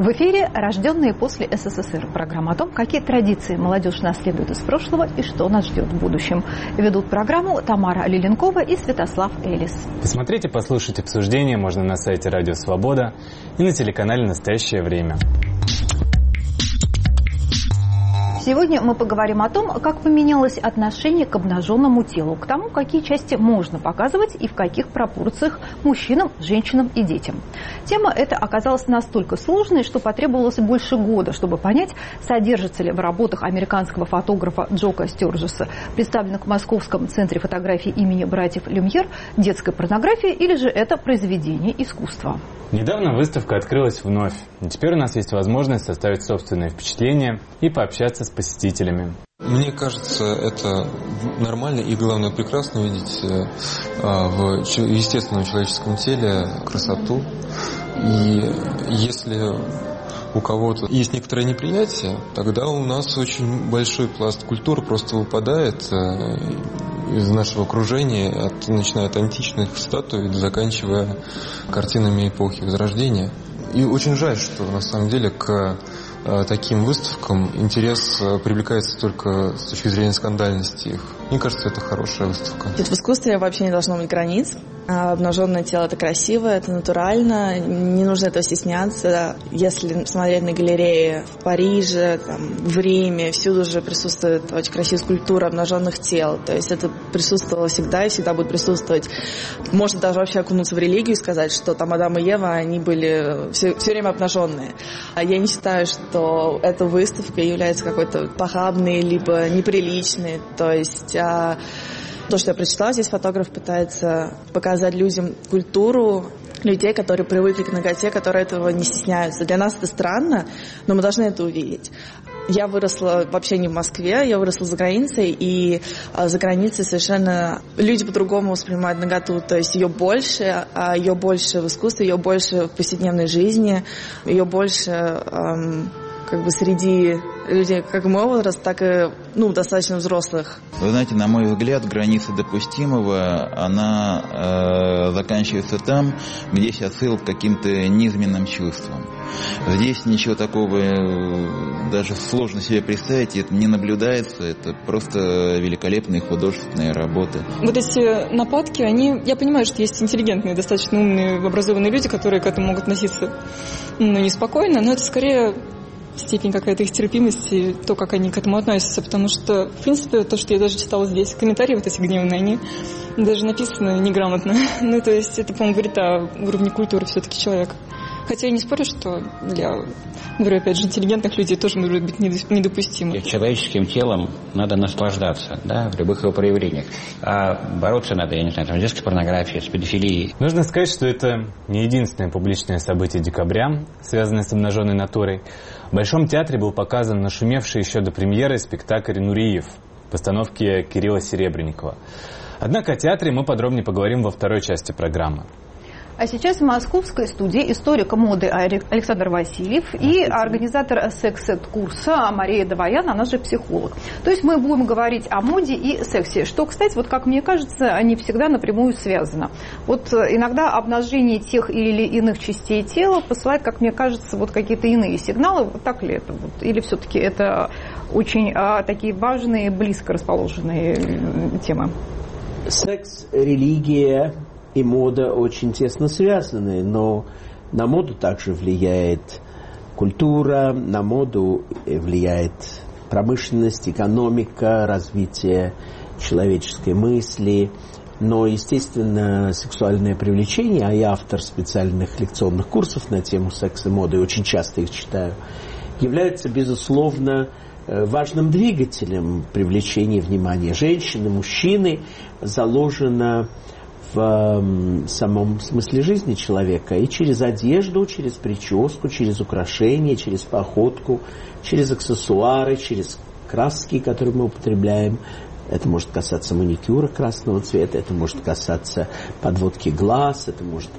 В эфире «Рожденные после СССР» – программа о том, какие традиции молодежь наследует из прошлого и что нас ждет в будущем. Ведут программу Тамара Лиленкова и Святослав Элис. Посмотрите, послушайте обсуждения можно на сайте Радио Свобода и на телеканале «Настоящее время». Сегодня мы поговорим о том, как поменялось отношение к обнаженному телу, к тому, какие части можно показывать и в каких пропорциях мужчинам, женщинам и детям. Тема эта оказалась настолько сложной, что потребовалось больше года, чтобы понять, содержится ли в работах американского фотографа Джока Стёрджеса, представленных в Московском центре фотографии имени братьев Люмьер, детская порнография или же это произведение искусства. Недавно выставка открылась вновь, и теперь у нас есть возможность составить собственное впечатление и пообщаться с посетителями. Мне кажется, это нормально и, главное, прекрасно видеть в естественном человеческом теле красоту. И если у кого-то есть некоторое неприятие, тогда у нас очень большой пласт культуры просто выпадает из нашего окружения, начиная от античных статуй, заканчивая картинами эпохи Возрождения. И очень жаль, что на самом деле к таким выставкам интерес привлекается только с точки зрения скандальности их. Мне кажется, это хорошая выставка. В искусстве вообще не должно быть границ. Обнаженное тело – это красиво, это натурально, не нужно этого стесняться. Если смотреть на галереи в Париже, в Риме, всюду же присутствует очень красивая скульптура обнаженных тел. То есть это присутствовало всегда и всегда будет присутствовать. Можно даже вообще окунуться в религию и сказать, что там Адам и Ева, они были все время обнаженные. Я не считаю, что эта выставка является какой-то похабной либо неприличной. То есть то, что я прочитала, здесь фотограф пытается показать людям культуру людей, которые привыкли к наготе, которые этого не стесняются. Для нас это странно, но мы должны это увидеть. Я выросла вообще не в Москве, я выросла за границей, и за границей совершенно люди по-другому воспринимают наготу. То есть ее больше в искусстве, ее больше в повседневной жизни, ее больше среди людей как мой возраст, так и достаточно взрослых. Вы знаете, на мой взгляд, граница допустимого, она заканчивается там, где есть отсыл к каким-то низменным чувствам. Здесь ничего такого даже сложно себе представить, это не наблюдается, это просто великолепные художественные работы. Вот эти нападки, я понимаю, что есть интеллигентные, достаточно умные, образованные люди, которые к этому могут относиться неспокойно, но это скорее степень какая-то их терпимости, то, как они к этому относятся, потому что, в принципе, то, что я даже читала здесь, комментарии вот эти гневные, они даже написаны неграмотно. То есть это, по-моему, говорит о уровне культуры все-таки человека. Хотя я не спорю, что для, говорю, опять же, интеллигентных людей тоже может быть недопустимо. Человеческим телом надо наслаждаться, в любых его проявлениях. А бороться надо, я не знаю, с детской порнографией, с педофилией. Нужно сказать, что это не единственное публичное событие декабря, связанное с обнаженной натурой. В Большом театре был показан нашумевший еще до премьеры спектакль «Нуриев» в постановке Кирилла Серебренникова. Однако о театре мы подробнее поговорим во второй части программы. А сейчас в московской студии историк моды Александр Васильев и организатор секс-эд-курса Мария Довоян, она же психолог. То есть мы будем говорить о моде и сексе, что, кстати, как мне кажется, они всегда напрямую связаны. Иногда обнажение тех или иных частей тела посылает, как мне кажется, какие-то иные сигналы. Так ли это? Или все-таки это очень такие важные, близко расположенные темы? Секс, религия и мода очень тесно связаны, но на моду также влияет культура, на моду влияет промышленность, экономика, развитие человеческой мысли. Но, естественно, сексуальное привлечение, а я автор специальных лекционных курсов на тему секса и моды, очень часто их читаю, является, безусловно, важным двигателем привлечения внимания женщины, мужчины, заложено в самом смысле жизни человека. И через одежду, через прическу, через украшения, через походку, через аксессуары, через краски, которые мы употребляем. Это может касаться маникюра красного цвета, это может касаться подводки глаз, это может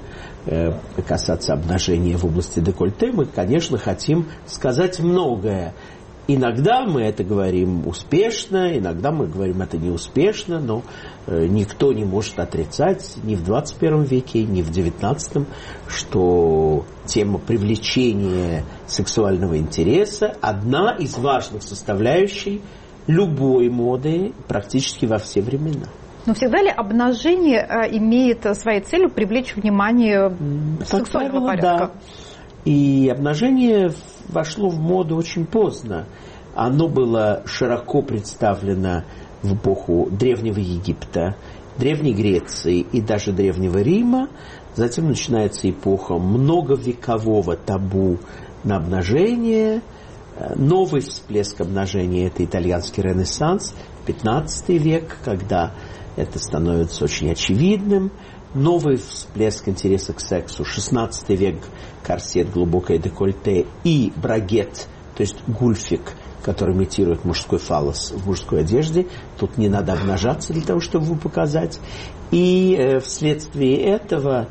касаться обнажения в области декольте. Мы, конечно, хотим сказать многое Иногда мы это говорим успешно, иногда мы говорим это неуспешно, но никто не может отрицать ни в 21 веке, ни в 19, что тема привлечения сексуального интереса одна из важных составляющих любой моды практически во все времена. Но всегда ли обнажение имеет своей целью привлечь внимание сексуального порядка? Да. И обнажение вошло в моду очень поздно. Оно было широко представлено в эпоху Древнего Египта, Древней Греции и даже Древнего Рима. Затем начинается эпоха многовекового табу на обнажение. Новый всплеск обнажения – это итальянский Ренессанс, 15 век, когда это становится очень очевидным. Новый всплеск интереса к сексу, 16 век, корсет, глубокое декольте и брагет, то есть гульфик, который имитирует мужской фаллос в мужской одежде. Тут не надо обнажаться для того, чтобы его показать. И вследствие этого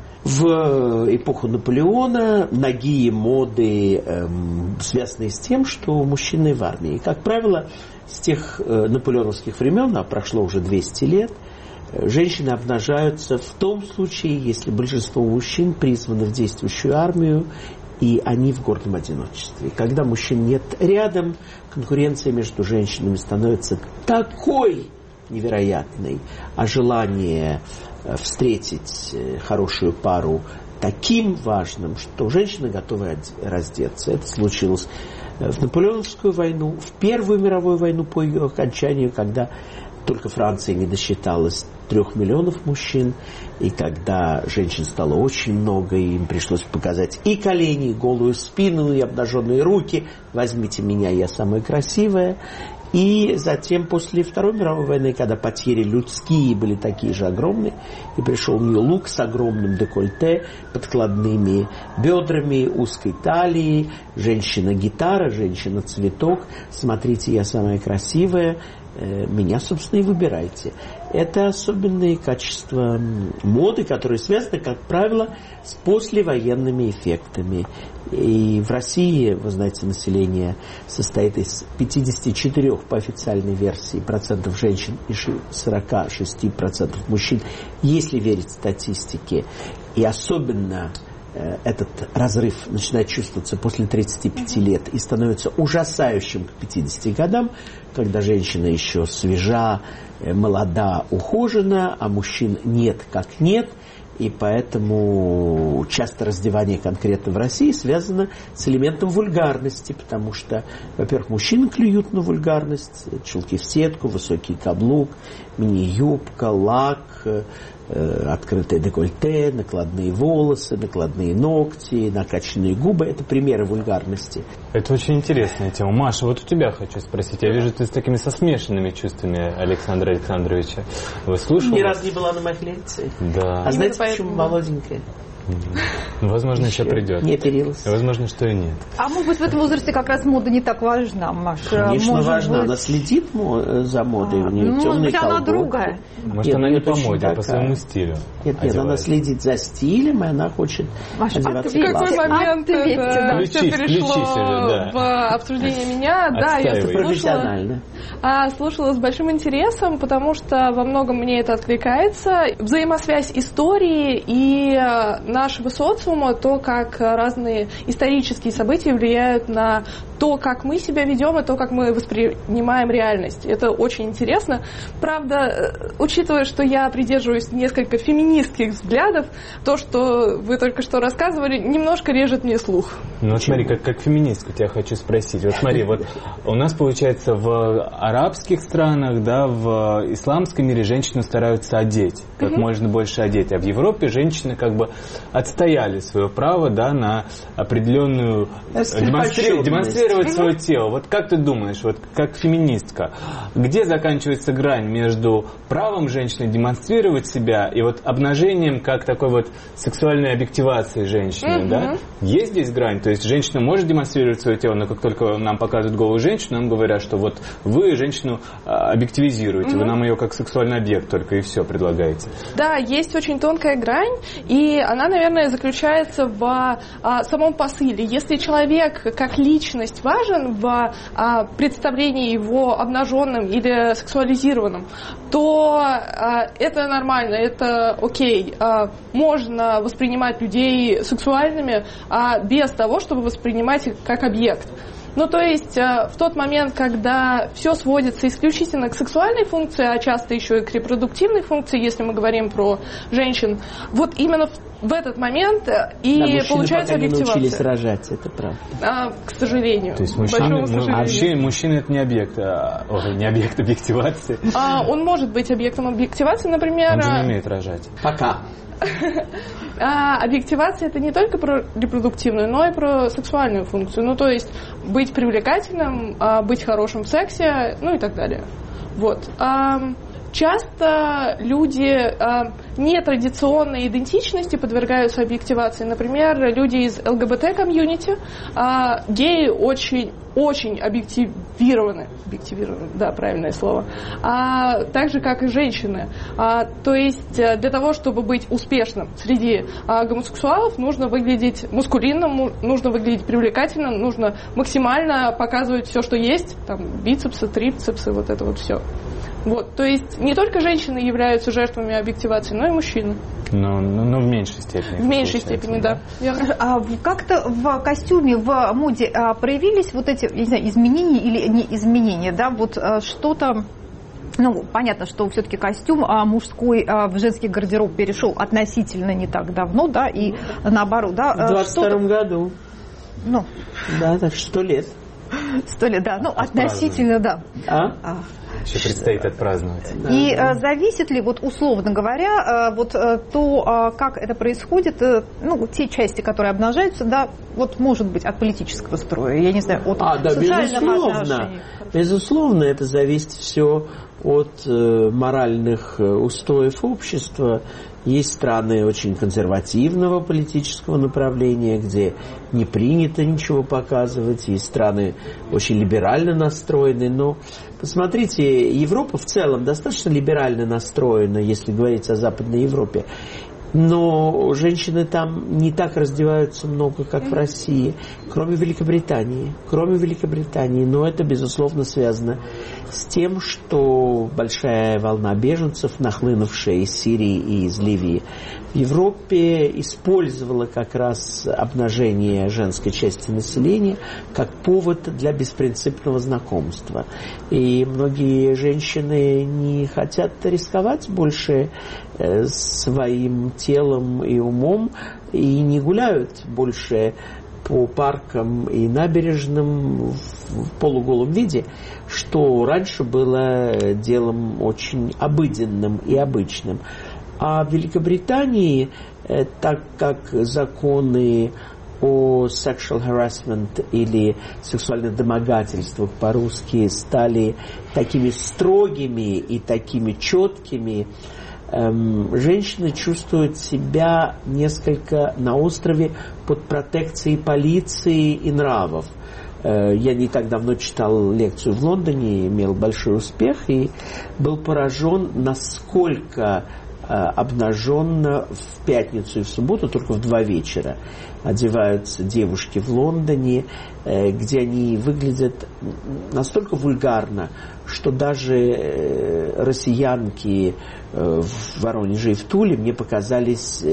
в эпоху Наполеона нагие моды, связанные с тем, что мужчины в армии. Как правило, с тех наполеоновских времен, а прошло уже 200 лет, женщины обнажаются в том случае, если большинство мужчин призваны в действующую армию, и они в гордом одиночестве. Когда мужчин нет рядом, конкуренция между женщинами становится такой невероятной, а желание встретить хорошую пару таким важным, что женщины готовы раздеться. Это случилось в Наполеоновскую войну, в Первую мировую войну по ее окончанию, когда только Франция не досчиталась 3 миллионов мужчин, и когда женщин стало очень много, и им пришлось показать и колени, и голую спину, и обнаженные руки. «Возьмите меня, я самая красивая». И затем, после Второй мировой войны, когда потери людские были такие же огромные, и пришел нью-лук с огромным декольте, подкладными бедрами, узкой талией, женщина-гитара, женщина-цветок, «Смотрите, я самая красивая», меня, собственно, и выбирайте. Это особенные качества моды, которые связаны, как правило, с послевоенными эффектами. И в России, вы знаете, население состоит из 54 по официальной версии процентов женщин и 46% мужчин, если верить статистике. И особенно этот разрыв начинает чувствоваться после 35 лет и становится ужасающим к 50 годам, когда женщина еще свежа, молода, ухожена, а мужчин нет как нет. И поэтому часто раздевание конкретно в России связано с элементом вульгарности, потому что, во-первых, мужчины клюют на вульгарность, чулки в сетку, высокий каблук, мини-юбка, лак, открытое декольте, накладные волосы, накладные ногти, накачанные губы. Это примеры вульгарности. Это очень интересная тема. Маша, вот у тебя хочу спросить. Я вижу, ты с такими со смешанными чувствами Александра Александровича. Вы слушали? Ни разу не была на моих лекциях. Да. А знаете, почему молоденькая? Возможно, еще придет. Не оперилась. Возможно, что и нет. А может быть, в этом возрасте как раз мода не так важна, Маша? Конечно, может важна. быть... Она следит за модой. У нее темные колготки. Она другая. Может, она не по моде, а по своему стилю. Нет, она следит за стилем, и она хочет одеваться в какой момент это все перешло в обсуждение меня. Да, я слушала с большим интересом, потому что во многом мне это откликается. Взаимосвязь истории и нашего социума, то, как разные исторические события влияют на то, как мы себя ведем, и то, как мы воспринимаем реальность. Это очень интересно. Правда, учитывая, что я придерживаюсь несколько феминистских взглядов, то, что вы только что рассказывали, немножко режет мне слух. Ну, смотри, как феминистка тебя хочу спросить. Вот смотри, вот у нас, получается, в арабских странах, да, в исламском мире женщину стараются одеть, как можно больше одеть. А в Европе женщины как бы отстояли свое право, да, на определенную... демонстрировать свое тело. Вот как ты думаешь, вот как феминистка, где заканчивается грань между правом женщины демонстрировать себя и вот обнажением как такой вот сексуальной объективацией женщины, да? Есть здесь грань? То есть женщина может демонстрировать свое тело, но как только нам показывают голую женщину, нам говорят, что вот вы женщину объективизируете, вы нам ее как сексуальный объект только и все предлагаете. Да, есть очень тонкая грань, и она, наверное, заключается в самом посыле. Если человек как личность быть важен в представлении его обнаженным или сексуализированным, то это нормально, это окей. Можно воспринимать людей сексуальными без того, чтобы воспринимать их как объект. Ну, то есть, в тот момент, когда все сводится исключительно к сексуальной функции, а часто еще и к репродуктивной функции, если мы говорим про женщин, вот именно в этот момент и получается объективация. Мужчины научились рожать, это правда. К сожалению. То есть мужчина это не объект, не объект объективации. Он может быть объектом объективации, например. Он же не умеет рожать. Пока. Объективация — это не только про репродуктивную, но и про сексуальную функцию. Ну, то есть быть привлекательным, быть хорошим в сексе, ну и так далее. Вот. Часто люди нетрадиционной идентичности подвергаются объективации. Например, люди из ЛГБТ-комьюнити, геи очень объективированы, да, правильное слово, так же, как и женщины. То есть для того, чтобы быть успешным среди гомосексуалов, нужно выглядеть мускулинным, нужно выглядеть привлекательным, нужно максимально показывать все, что есть, там, бицепсы, трицепсы, вот это вот все. Вот, то есть не только женщины являются жертвами объективации, но и мужчины. Но в меньшей степени. В меньшей степени, да. Как-то в костюме, в моде проявились вот эти, я не знаю, изменения или не изменения, да, вот что-то. Ну, понятно, что все-таки костюм мужской в женский гардероб перешел относительно не так давно, да, и наоборот, да. В 22-м году. Ну. Да, так 100 лет. 100 лет, да, ну, относительно, да. Еще предстоит отпраздновать. И зависит ли, вот условно говоря, вот то, как это происходит, ну, те части, которые обнажаются, да, вот может быть от политического строя, я не знаю, от социальных отношений. Безусловно, это зависит все от моральных устоев общества. Есть страны очень консервативного политического направления, где не принято ничего показывать. Есть страны очень либерально настроенные. Но посмотрите, Европа в целом достаточно либерально настроена, если говорить о Западной Европе. Но женщины там не так раздеваются много, как в России, кроме Великобритании. Но это, безусловно, связано с тем, что большая волна беженцев, нахлынувшая из Сирии и из Ливии, в Европе использовала как раз обнажение женской части населения как повод для беспринципного знакомства. И многие женщины не хотят рисковать больше своим телом и умом и не гуляют больше по паркам и набережным в полуголом виде, что раньше было делом очень обыденным и обычным. А в Великобритании, так как законы о sexual harassment или сексуальных домогательствах по-русски стали такими строгими и такими четкими, женщины чувствуют себя несколько на острове под протекцией полиции и нравов. Я не так давно читал лекцию в Лондоне, имел большой успех и был поражен, насколько обнаженно в пятницу и в субботу, только в 2 вечера, одеваются девушки в Лондоне, где они выглядят настолько вульгарно, что даже россиянки в Воронеже и в Туле мне показались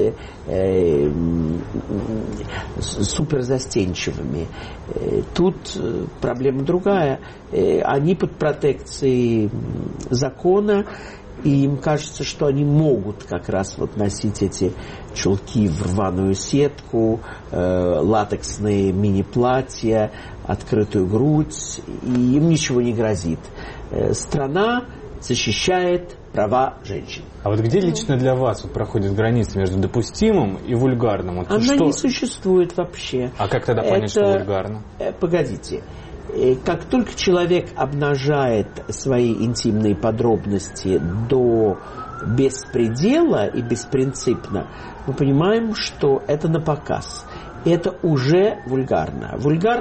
супер застенчивыми. Тут проблема другая. Они под протекцией закона, и им кажется, что они могут как раз вот носить эти чулки в рваную сетку, латексные мини-платья, открытую грудь, и им ничего не грозит. Страна защищает права женщин. А вот где лично для вас вот проходит граница между допустимым и вульгарным? Вот она не существует вообще. А как тогда понять, что вульгарно? Погодите. Как только человек обнажает свои интимные подробности до беспредела и беспринципно, мы понимаем, что это напоказ. Это уже вульгарно. Вульгарно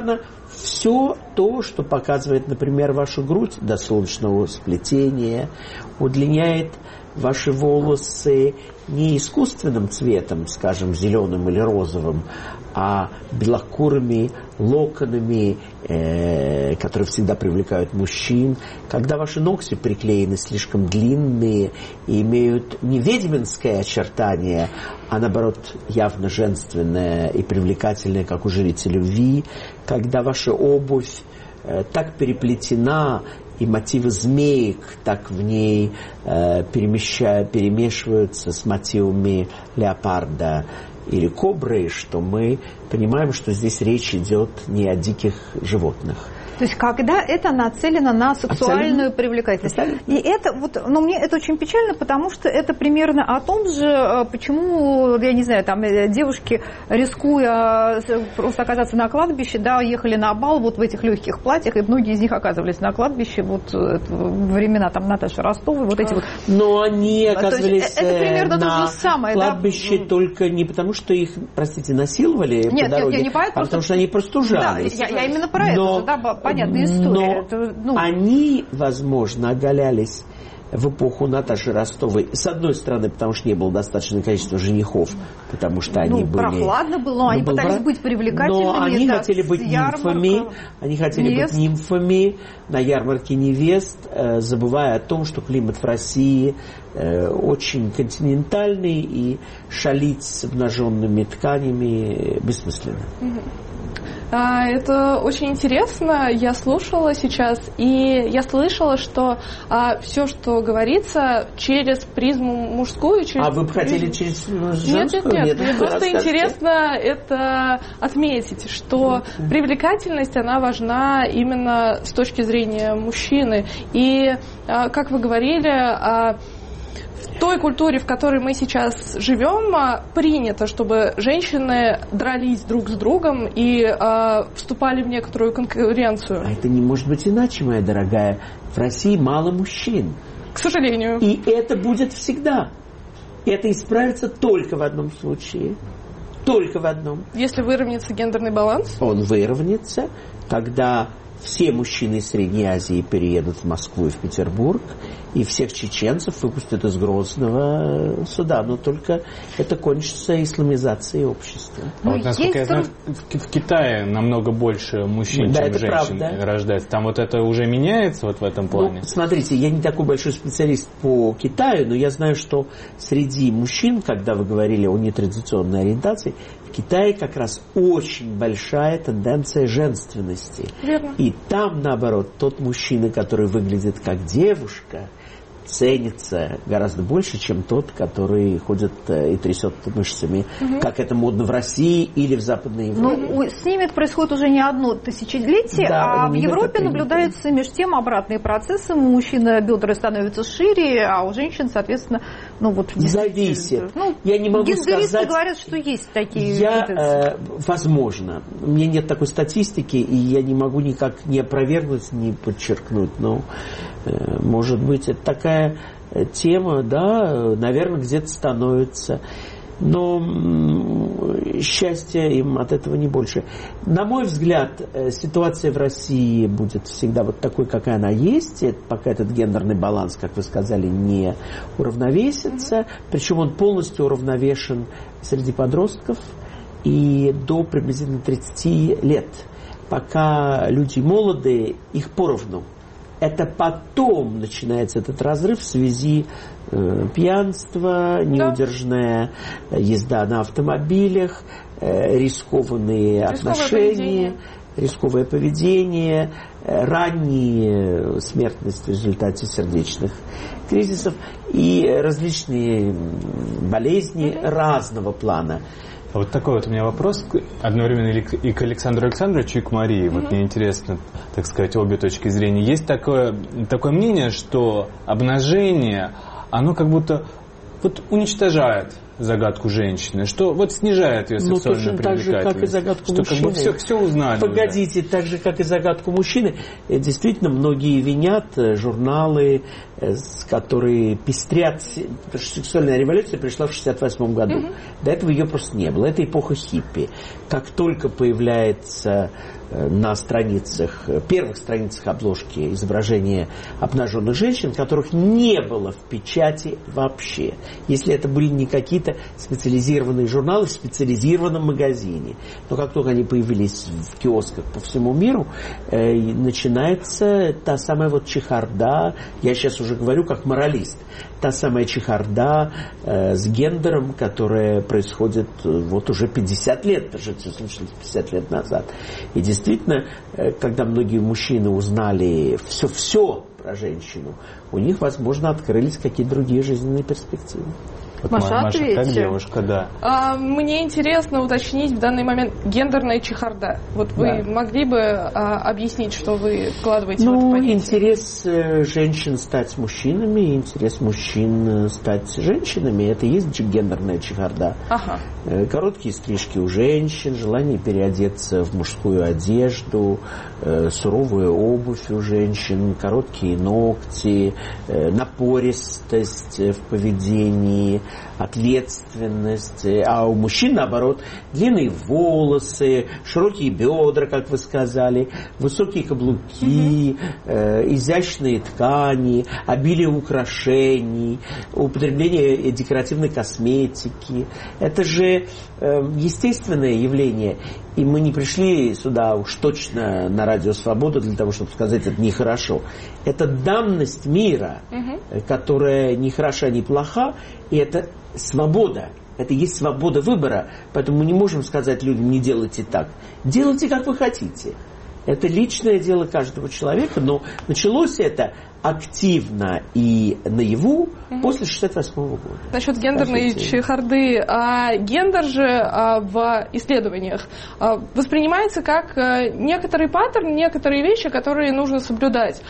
все то, что показывает, например, вашу грудь до солнечного сплетения, удлиняет ваши волосы не искусственным цветом, скажем, зеленым или розовым, а белокурыми локонами, которые всегда привлекают мужчин. Когда ваши ногти приклеены слишком длинные и имеют не ведьминское очертание, а наоборот явно женственное и привлекательное, как у жрицы любви. Когда ваша обувь так переплетена, и мотивы змеек так в ней перемешиваются с мотивами леопарда или кобры, что мы понимаем, что здесь речь идет не о диких животных. То есть, когда это нацелено на сексуальную привлекательность. Абсолютно. И это, вот, но мне это очень печально, потому что это примерно о том же, почему, я не знаю, там девушки, рискуя просто оказаться на кладбище, да, ехали на бал вот в этих легких платьях, и многие из них оказывались на кладбище вот во времена там Наташи Ростовой, вот эти вот. Но они оказывались это примерно на то же самое, кладбище, да? только не потому, что их, простите, насиловали по дороге, нет, не поэтому, а потому что они простужались. Да, я именно про это, да, понятная история. Но они, возможно, оголялись в эпоху Наташи Ростовой. С одной стороны, потому что не было достаточное количество женихов, потому что они были... прохладно было, они пытались быть привлекательными. Но они хотели быть нимфами, на ярмарке невест, забывая о том, что климат в России очень континентальный, и шалить с обнаженными тканями бессмысленно. Это очень интересно, я слушала сейчас, и я слышала, что все, что говорится, через призму мужскую... А вы бы хотели через женскую? Нет. Мне просто интересно это отметить, что привлекательность, она важна именно с точки зрения мужчины. И, как вы говорили, в той культуре, в которой мы сейчас живем, принято, чтобы женщины дрались друг с другом и вступали в некоторую конкуренцию. А это не может быть иначе, моя дорогая. В России мало мужчин. К сожалению. И это будет всегда. Это исправится только в одном случае. Только в одном. Если выровняется гендерный баланс? Он выровняется, когда все мужчины из Средней Азии переедут в Москву и в Петербург, и всех чеченцев выпустят из Грозного суда. Но только это кончится исламизацией общества. А вот, насколько я знаю, в Китае намного больше мужчин, чем женщин рождается. Там вот это уже меняется вот в этом плане? Ну, смотрите, я не такой большой специалист по Китаю, но я знаю, что среди мужчин, когда вы говорили о нетрадиционной ориентации, в Китае как раз очень большая тенденция женственности. Верно. И там, наоборот, тот мужчина, который выглядит как девушка, ценится гораздо больше, чем тот, который ходит и трясет мышцами, как это модно в России или в Западной Европе. Ну, с ними это происходит уже не одно тысячелетие, да, а в Европе наблюдаются между тем обратные процессы. У мужчин бедра становятся шире, а у женщин, соответственно, ну вот... Зависит. Я не могу сказать... говорят, что есть такие... Возможно. У меня нет такой статистики, и я не могу никак не опровергнуть, не подчеркнуть, но, может быть, это такая тема, да, наверное, где-то становится. Но счастья им от этого не больше. На мой взгляд, ситуация в России будет всегда вот такой, какая она есть, пока этот гендерный баланс, как вы сказали, не уравновесится. Причем он полностью уравновешен среди подростков и до приблизительно 30 лет. Пока люди молодые, их поровну. Это потом начинается этот разрыв в связи пьянства, неудержная езда на автомобилях, рискованные отношения, рисковое поведение, ранняя смертность в результате сердечных кризисов и различные болезни разного плана. Вот такой вот у меня вопрос одновременно и к Александру Александровичу, и к Марии. Вот мне интересно, так сказать, обе точки зрения. Есть такое мнение, что обнажение, оно как будто вот уничтожает загадку женщины, что вот снижает ее сексуальную привлекательность. Так же, как и загадку что мужчины. Как бы все узнали. Погодите, так же, как и загадку мужчины. Действительно, многие винят журналы, которые пестрят, потому что сексуальная революция пришла в 1968 году. До этого ее просто не было. Это эпоха хиппи. Как только появляется на страницах, первых страницах обложки изображение обнаженных женщин, которых не было в печати вообще. Если это были не какие-то специализированные журналы в специализированном магазине. Но как только они появились в киосках по всему миру, начинается та самая вот чехарда, я сейчас уже говорю как моралист, та самая чехарда с гендером, которая происходит вот уже 50 лет, потому что это случилось 50 лет назад. И действительно, когда многие мужчины узнали все про женщину, у них, возможно, открылись какие-то другие жизненные перспективы. Вот Маша, как девушка, да. Мне интересно уточнить в данный момент гендерная чехарда. Вот вы могли бы объяснить, что вы вкладываете в это понятие? Интерес женщин стать мужчинами, интерес мужчин стать женщинами, это и есть гендерная чехарда. Ага. Короткие стрижки у женщин, желание переодеться в мужскую одежду, суровая обувь у женщин, короткие ногти, напористость в поведении, ответственность, а у мужчин, наоборот, длинные волосы, широкие бедра, как вы сказали, высокие каблуки, изящные ткани, обилие украшений, употребление декоративной косметики. Это же естественное явление. И мы не пришли сюда уж точно на Радио Свобода для того, чтобы сказать, это нехорошо. Это данность мира, которая не хороша, не плоха, и это свобода. Это есть свобода выбора. Поэтому мы не можем сказать людям, не делайте так. Делайте, как вы хотите. Это личное дело каждого человека, но началось это активно и наяву после 1968 года. Насчет гендерной чехарды. Гендер же в исследованиях воспринимается как некоторый паттерн, некоторые вещи, которые нужно соблюдать.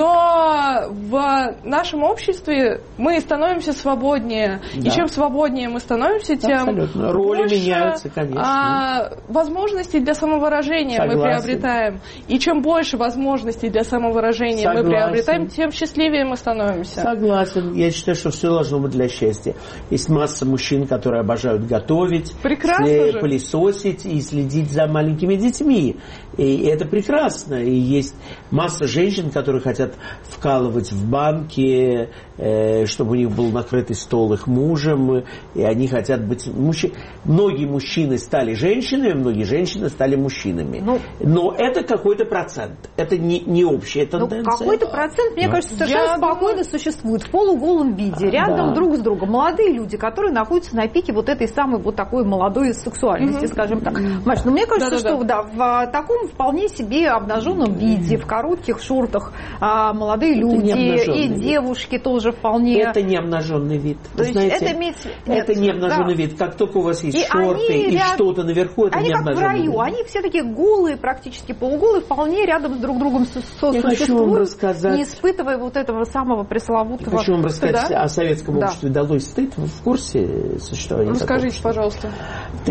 Но в нашем обществе мы становимся свободнее. Да. И чем свободнее мы становимся, тем роли больше меняются, конечно. Возможностей для самовыражения мы приобретаем. И чем больше возможностей для самовыражения мы приобретаем, тем счастливее мы становимся. Согласен. Я считаю, что все должно быть для счастья. Есть масса мужчин, которые обожают готовить, пылесосить и следить за маленькими детьми. И это прекрасно. И есть масса женщин, которые хотят вкалывать в банке, чтобы у них был накрытый стол их мужем. И они хотят быть... Многие мужчины стали женщинами, многие женщины стали мужчинами. Но это какой-то процент. Это не общая тенденция. Какой-то процент, мне кажется, совершенно спокойно существует в полуголом виде, рядом друг с другом. Молодые люди, которые находятся на пике вот этой самой вот такой молодой сексуальности, скажем так. Маш, мне кажется, что в таком вполне себе обнаженном виде, в коротких шортах молодые люди и девушки тоже вполне... Это не обнаженный вид. Вы знаете, это не обнаженный вид. Как только у вас есть шорты и что-то наверху, это не обнаженный вид. Они все такие голые, практически полуголые, вполне рядом с друг другом сосуществуют, не испытывая вот этого самого пресловутого... Я хочу вам рассказать о советском обществе «Долой стыд». Вы в курсе существования? Расскажите, пожалуйста. В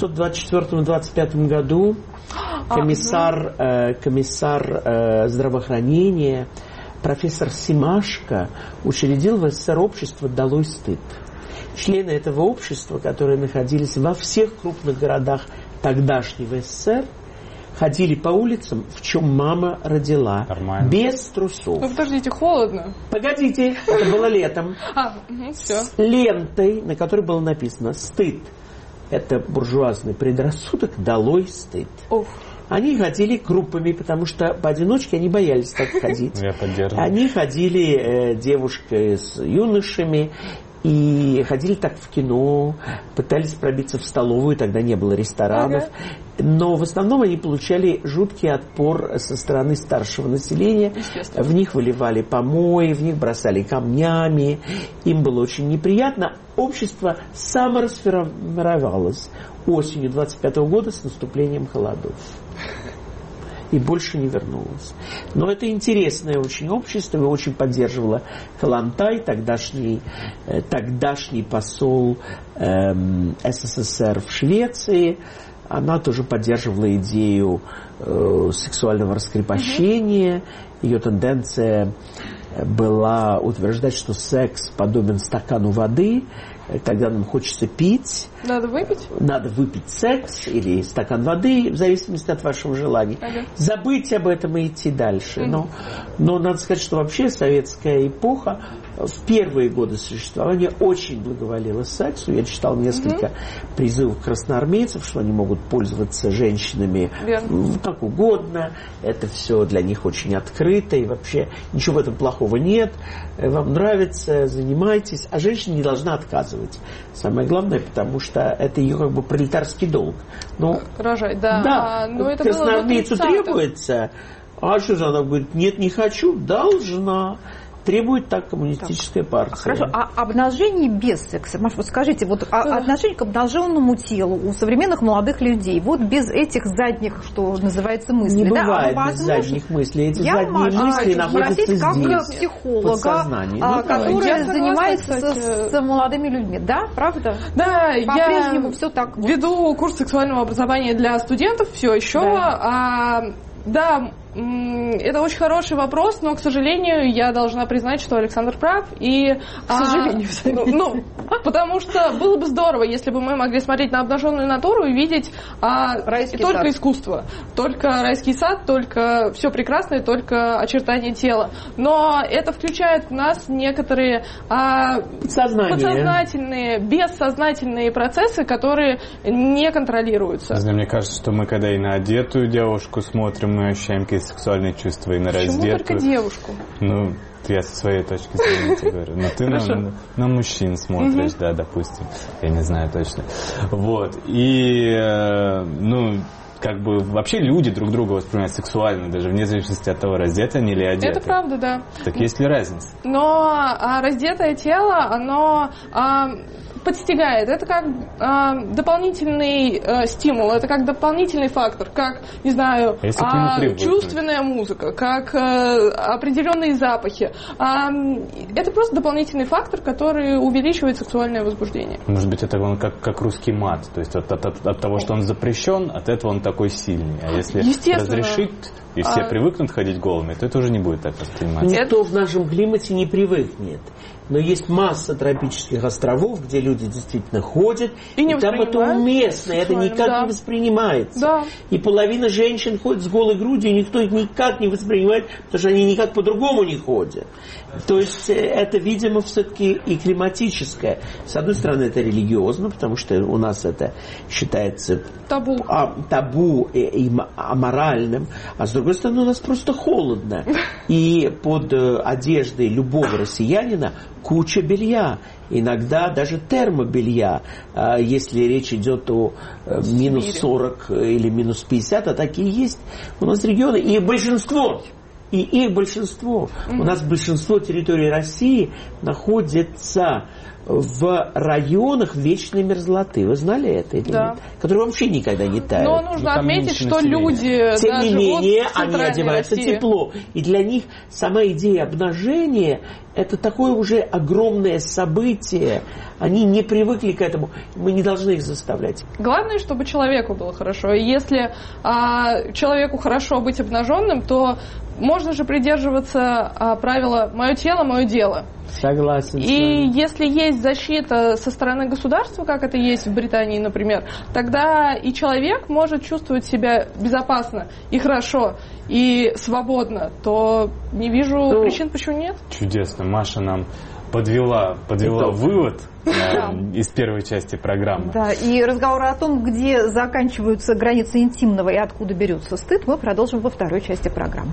1924-1925 году комиссар здравоохранения профессор Семашко учредил в СССР общество «Долой стыд». Члены этого общества, которые находились во всех крупных городах тогдашнего СССР, ходили по улицам, в чем мама родила. Нормально. Без трусов. Подождите, холодно. Погодите, это было летом. Все. С лентой, на которой было написано «Стыд». Это буржуазный предрассудок, долой стыд. Они ходили группами, потому что поодиночке они боялись так ходить. Я поддерживаю. Они ходили девушкой с юношами. И ходили так в кино, пытались пробиться в столовую, тогда не было ресторанов. Но в основном они получали жуткий отпор со стороны старшего населения. В них выливали помои, в них бросали камнями. Им было очень неприятно. Общество саморасформировалось осенью 25 года с наступлением холодов. и больше не вернулась. Но это интересное очень общество, его очень поддерживала Калантай, тогдашний посол СССР в Швеции. Она тоже поддерживала идею сексуального раскрепощения. Ее тенденция была утверждать, что секс подобен стакану воды. Когда нам хочется пить, надо выпить секс или стакан воды, в зависимости от вашего желания. Забыть об этом и идти дальше. Но надо сказать, что вообще советская эпоха в первые годы существования очень благоволила сексу. Я читал несколько призывов красноармейцев, что они могут пользоваться женщинами как угодно. Это все для них очень открыто. И вообще ничего в этом плохого нет. Вам нравится, занимайтесь. А женщина не должна отказывать. Самое главное, потому что это ее как бы пролетарский долг. Рожать, да. Да, это красноармейцу требуется. А что же она говорит? Нет, не хочу. Должна. Требует так коммунистическая партия. Хорошо, а обнажение без секса? Маш, вот скажите, отношение к обнаженному телу у современных молодых людей, вот без этих задних, что называется, мыслей. Не бывает без задних мыслей. Эти задние мысли находятся здесь, как психолога, который занимается с молодыми людьми. Да, правда? Да, по-прежнему все так. Веду курс сексуального образования для студентов все еще. Да, это очень хороший вопрос, но, к сожалению, я должна признать, что Александр прав. К сожалению. Потому что было бы здорово, если бы мы могли смотреть на обнаженную натуру и видеть только искусство, только райский сад, только все прекрасное, только очертания тела. Но это включает в нас некоторые подсознательные, бессознательные процессы, которые не контролируются. Мне кажется, что мы, когда и на одетую девушку смотрим, мы ощущаем какие-то сексуальные чувства, и на раздетую. Почему только девушку? Я со своей точки зрения тебе говорю. Но ты на мужчин смотришь, да, допустим. Я не знаю точно. И, вообще люди друг друга воспринимают сексуально, даже вне зависимости от того, раздеты они или одеты. Это правда, да. Так есть ли разница? Но раздетое тело, оно подстигает. Это как дополнительный стимул, это как дополнительный фактор, как, не знаю, чувственная музыка, как определенные запахи. Это просто дополнительный фактор, который увеличивает сексуальное возбуждение. Может быть, это он как русский мат, то есть от того, что он запрещен, от этого он такой сильный. А если разрешить, и все привыкнут ходить голыми, то это уже не будет так восприниматься. Никто в нашем климате не привыкнет. Но есть масса тропических островов, где люди действительно ходят, и там это уместно, это никак не воспринимается. Да. И половина женщин ходит с голой грудью, и никто их никак не воспринимает, потому что они никак по-другому не ходят. То есть это, видимо, все-таки и климатическое. С одной стороны, это религиозно, потому что у нас это считается табу и аморальным, а с другой стороны, у нас просто холодно. И под одеждой любого россиянина куча белья, иногда даже термобелья, если речь идет о минус 40 или минус 50, а такие есть у нас регионы, и большинство. И их большинство. У нас большинство территории России находится в районах вечной мерзлоты. Вы знали это или нет? Которые вообще никогда не тают. Но нужно отметить, что люди, тем не менее, они одеваются тепло. И для них сама идея обнажения – это такое уже огромное событие. Они не привыкли к этому. Мы не должны их заставлять. Главное, чтобы человеку было хорошо. И если человеку хорошо быть обнаженным, то можно же придерживаться правила «моё тело, моё дело». Согласен. И если есть защита со стороны государства, как это есть в Британии, например, тогда и человек может чувствовать себя безопасно и хорошо, и свободно, то не вижу причин, почему нет. Чудесно. Маша нам подвела вывод из первой части программы. Да, и разговоры о том, где заканчиваются границы интимного и откуда берется стыд, мы продолжим во второй части программы.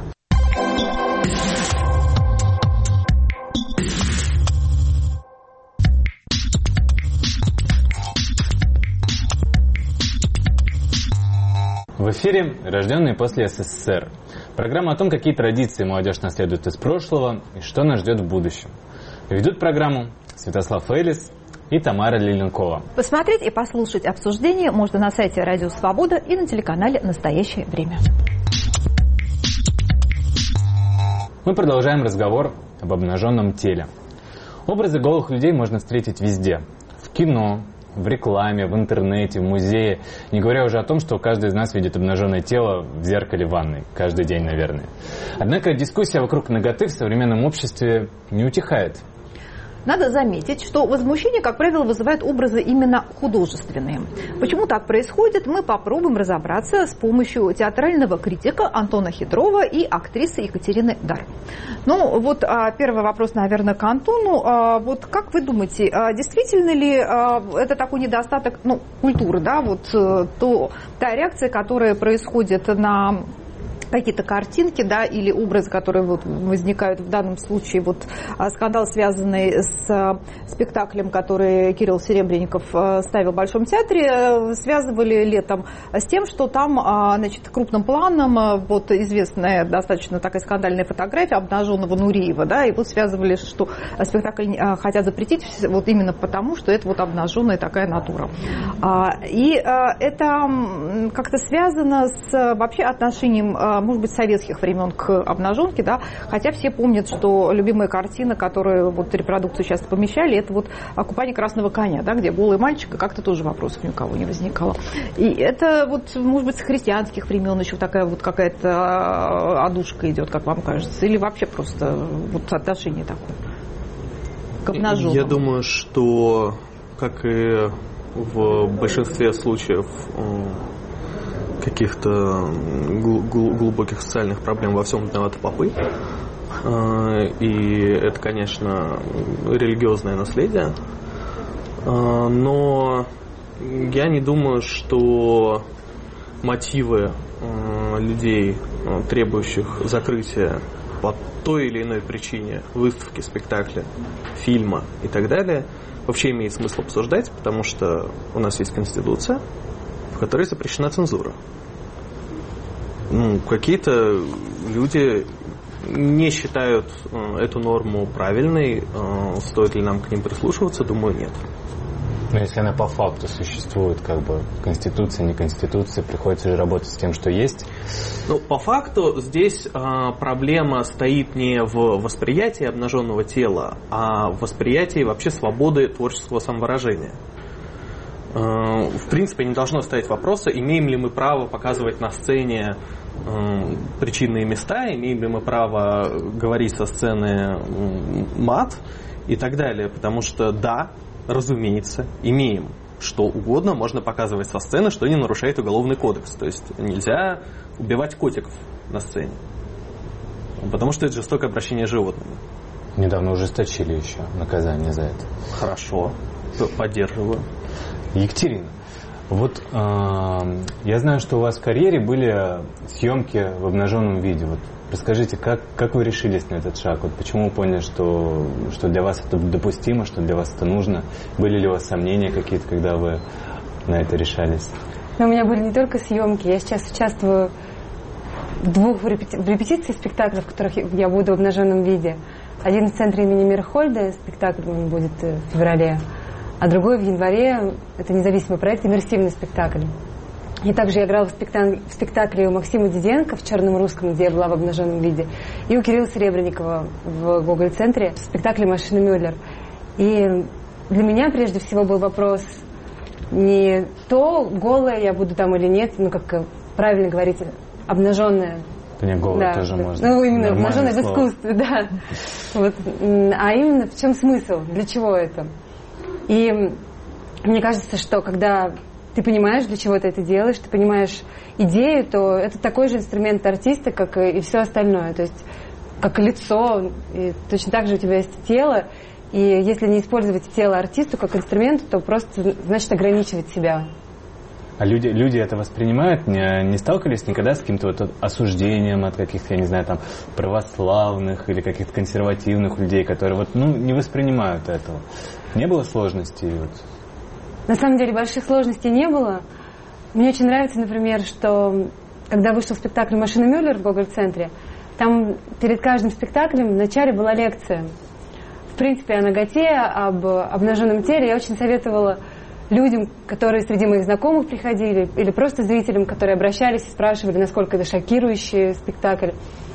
В эфире «Рожденные после СССР». Программа о том, какие традиции молодежь наследует из прошлого и что нас ждет в будущем. Ведут программу Святослав Элис и Тамара Лиленкова. Посмотреть и послушать обсуждение можно на сайте Радио Свобода и на телеканале «Настоящее время». Мы продолжаем разговор об обнаженном теле. Образы голых людей можно встретить везде. В кино, в рекламе, в интернете, в музее. Не говоря уже о том, что каждый из нас видит обнаженное тело в зеркале ванной. Каждый день, наверное. Однако дискуссия вокруг наготы в современном обществе не утихает. Надо заметить, что возмущение, как правило, вызывают образы именно художественные. Почему так происходит, мы попробуем разобраться с помощью театрального критика Антона Хитрова и актрисы Екатерины Дар. Ну, вот первый вопрос, наверное, к Антону. Вот как вы думаете, действительно ли это такой недостаток культуры, да, вот та реакция, которая происходит на какие-то картинки, да, или образы, которые вот возникают в данном случае, вот скандал, связанный с спектаклем, который Кирилл Серебренников ставил в Большом театре, связывали летом с тем, что там, значит, крупным планом вот известная достаточно такая скандальная фотография обнаженного Нуриева, да, и вот связывали, что спектакль хотят запретить вот именно потому, что это вот обнаженная такая натура. И это как-то связано с вообще отношением, может быть, советских времен к обнаженке, да, хотя все помнят, что любимая картина, которую вот репродукцию часто помещали, это вот «Купание красного коня», да, где голый мальчик, и как-то тоже вопросов ни у кого не возникало. И это вот, может быть, с христианских времен еще такая вот какая-то одушка идет, как вам кажется, или вообще просто вот отношение такое к обнаженному? Я думаю, что, как и в большинстве случаев каких-то глубоких социальных проблем, во всем виноваты попы. И это, конечно, религиозное наследие. Но я не думаю, что мотивы людей, требующих закрытия по той или иной причине выставки, спектакля, фильма и так далее, вообще имеет смысл обсуждать, потому что у нас есть Конституция, в которой запрещена цензура. Какие-то люди не считают эту норму правильной. Стоит ли нам к ним прислушиваться? Думаю, нет. Но если она по факту существует, как бы Конституция, не Конституция, приходится же работать с тем, что есть. По факту здесь проблема стоит не в восприятии обнаженного тела, а в восприятии вообще свободы творческого самовыражения. В принципе, не должно стоять вопроса, имеем ли мы право показывать на сцене причинные места, имеем ли мы право говорить со сцены мат и так далее. Потому что да, разумеется, имеем. Что угодно можно показывать со сцены, что не нарушает Уголовный кодекс. То есть нельзя убивать котиков на сцене. Потому что это жестокое обращение с животными. Недавно ужесточили еще наказание за это. Хорошо, поддерживаю. Екатерина, вот я знаю, что у вас в карьере были съемки в обнаженном виде. Вот расскажите, как вы решились на этот шаг? Вот почему вы поняли, что для вас это допустимо, что для вас это нужно? Были ли у вас сомнения какие-то, когда вы на это решались? Но у меня были не только съемки. Я сейчас участвую в 2 репетициях спектаклей, в которых я буду в обнаженном виде. Один в центре имени Мирхольда, спектакль он будет в феврале. А другой в январе, это независимый проект, иммерсивный спектакль. И также я играла в спектакле у Максима Диденко в «Черном русском», где я была в обнаженном виде, и у Кирилла Серебренникова в Гоголь-центре в спектакле «Машина Мюллер». И для меня прежде всего был вопрос не то, голая я буду там или нет, как правильно говорить, обнаженная. Не голая тоже можно. Именно обнаженная в искусстве, да. Вот. А именно в чем смысл, для чего это? И мне кажется, что когда ты понимаешь, для чего ты это делаешь, ты понимаешь идею, то это такой же инструмент артиста, как и все остальное. То есть, как лицо, и точно так же у тебя есть тело. И если не использовать тело артисту как инструмент, то просто, значит, ограничивать себя. А люди это воспринимают? Не сталкивались никогда с каким-то вот осуждением от каких-то, я не знаю, там, православных или каких-то консервативных людей, которые вот, не воспринимают этого? Не было сложностей? Вот? На самом деле больших сложностей не было. Мне очень нравится, например, что когда вышел спектакль «Машина Мюллер» в Гоголь-центре, там перед каждым спектаклем в начале была лекция. В принципе, о наготе, об обнаженном теле. Я очень советовала людям, которые среди моих знакомых приходили, или просто зрителям, которые обращались и спрашивали, насколько это шокирующий спектакль.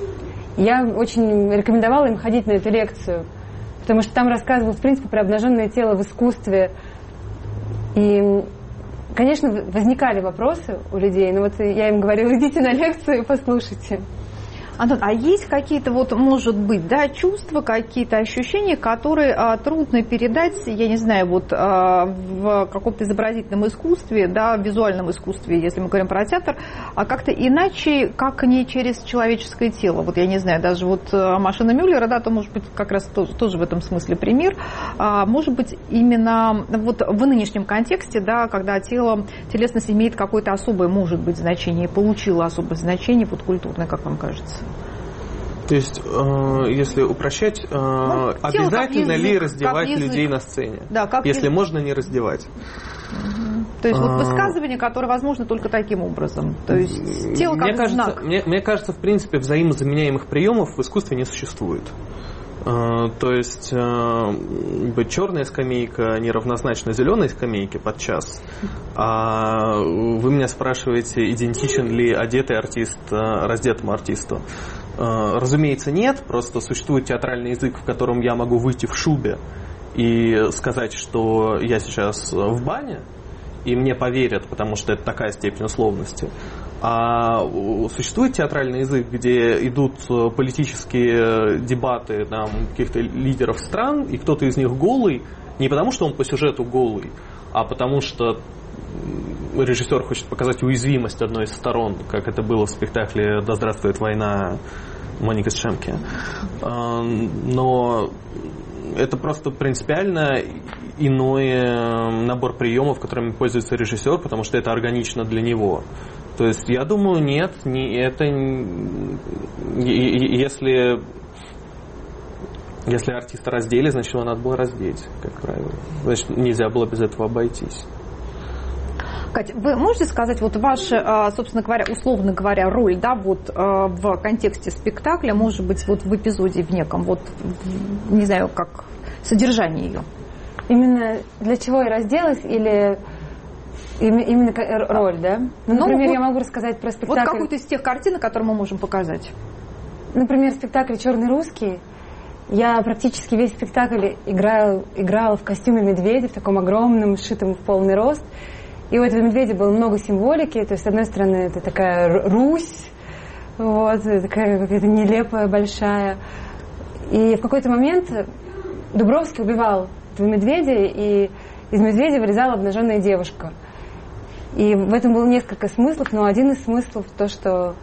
Я очень рекомендовала им ходить на эту лекцию, потому что там рассказывалось, в принципе, про обнаженное тело в искусстве. И, конечно, возникали вопросы у людей, но вот я им говорила, идите на лекцию и послушайте. Антон, а есть какие-то, вот, может быть, да, чувства, какие-то ощущения, которые трудно передать, я не знаю, вот в каком-то изобразительном искусстве, да, в визуальном искусстве, если мы говорим про театр, а как-то иначе, как не через человеческое тело. Вот я не знаю, даже вот машина Мюллера, да, то может быть как раз тоже в этом смысле пример. Может быть, именно вот в нынешнем контексте, да, когда телесность имеет какое-то особое, может быть, значение, получила особое значение, вот культурное, как вам кажется? То есть, если упрощать, обязательно ли раздевать людей на сцене? Да, если можно, не раздевать. То есть вот высказывание, которое возможно только таким образом. То есть тело как знак. Мне кажется, в принципе, взаимозаменяемых приемов в искусстве не существует. То есть черная скамейка не равнозначна зеленой скамейке подчас. А вы меня спрашиваете, идентичен ли одетый артист раздетому артисту. Разумеется, нет. Просто существует театральный язык, в котором я могу выйти в шубе и сказать, что я сейчас в бане, и мне поверят, потому что это такая степень условности. А существует театральный язык, где идут политические дебаты там, каких-то лидеров стран, и кто-то из них голый, не потому что он по сюжету голый, а потому что режиссер хочет показать уязвимость одной из сторон, как это было в спектакле «Да здравствует война» Моники Шемке. Но это просто принципиально иной набор приемов, которыми пользуется режиссер, потому что это органично для него. То есть, я думаю, нет, если артиста раздели, значит, его надо было раздеть, как правило. Значит, нельзя было без этого обойтись. Катя, вы можете сказать, вот ваша, собственно говоря, условно говоря, роль, да, вот в контексте спектакля, может быть, вот в эпизоде в неком, вот, не знаю, как содержание ее? Именно для чего я разделась или именно роль, да? Ну, например, вот, я могу рассказать про спектакль. Вот какую-то из тех картин, которые мы можем показать. Например, спектакль «Черный русский». Я практически весь спектакль играла в костюме медведя, в таком огромном, сшитом в полный рост. И у этого медведя было много символики. То есть, с одной стороны, это такая Русь, вот, такая какая-то нелепая, большая. И в какой-то момент Дубровский убивал этого медведя, и из медведя вылезала обнаженная девушка. И в этом было несколько смыслов, но один из смыслов то, что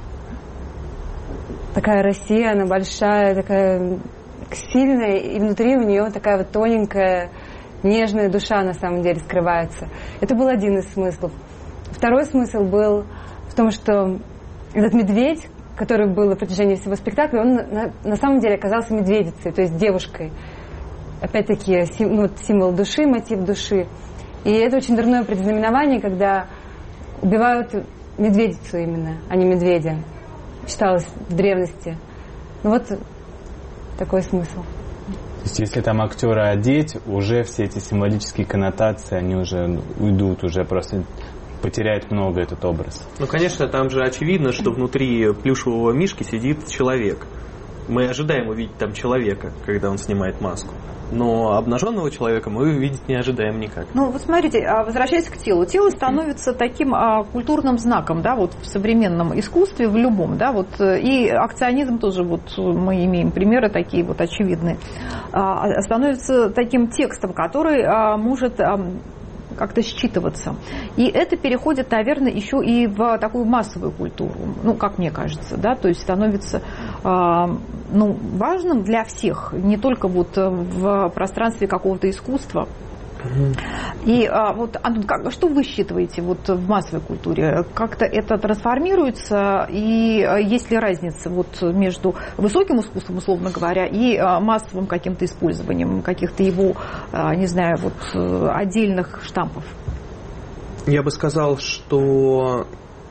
такая Россия, она большая, такая сильная, и внутри у нее такая вот тоненькая, нежная душа на самом деле скрывается. Это был один из смыслов. Второй смысл был в том, что этот медведь, который был на протяжении всего спектакля, он на самом деле оказался медведицей, то есть девушкой. Опять-таки символ души, мотив души. И это очень дурное предзнаменование, когда убивают медведицу именно, а не медведя. Считалось в древности. Ну вот такой смысл. То есть, если там актера одеть, уже все эти символические коннотации, они уже уйдут, уже просто потеряет много этот образ. Ну, конечно, там же очевидно, что внутри плюшевого мишки сидит человек. Мы ожидаем увидеть там человека, когда он снимает маску. Но обнаженного человека мы увидеть не ожидаем никак. Ну, вот смотрите, возвращаясь к телу. Тело становится таким культурным знаком, да, вот в современном искусстве, в любом, да, вот, и акционизм тоже, вот мы имеем примеры такие вот очевидные, становится таким текстом, который может как-то считываться. И это переходит, наверное, еще и в такую массовую культуру, ну, как мне кажется, да, то есть становится важным для всех, не только вот в пространстве какого-то искусства. И вот, Антон, что вы считываете вот в массовой культуре? Как-то это трансформируется, и есть ли разница вот между высоким искусством, условно говоря, и массовым каким-то использованием каких-то его, не знаю, вот отдельных штампов? Я бы сказал, что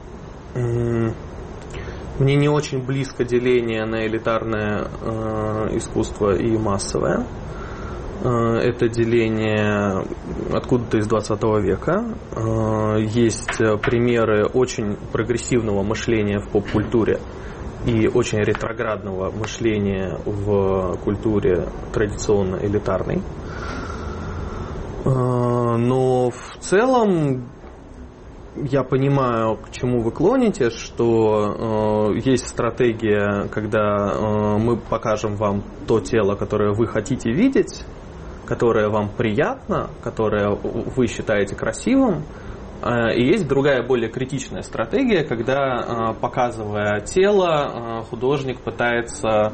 мне не очень близко деление на элитарное искусство и массовое. Это деление откуда-то из 20 века. Есть примеры очень прогрессивного мышления в поп-культуре, и очень ретроградного мышления в культуре традиционно элитарной. Но в целом я понимаю, к чему вы клоните, что есть стратегия, когда мы покажем вам то тело, которое вы хотите видеть, которое вам приятно, которое вы считаете красивым. И есть другая, более критичная стратегия, когда, показывая тело, художник пытается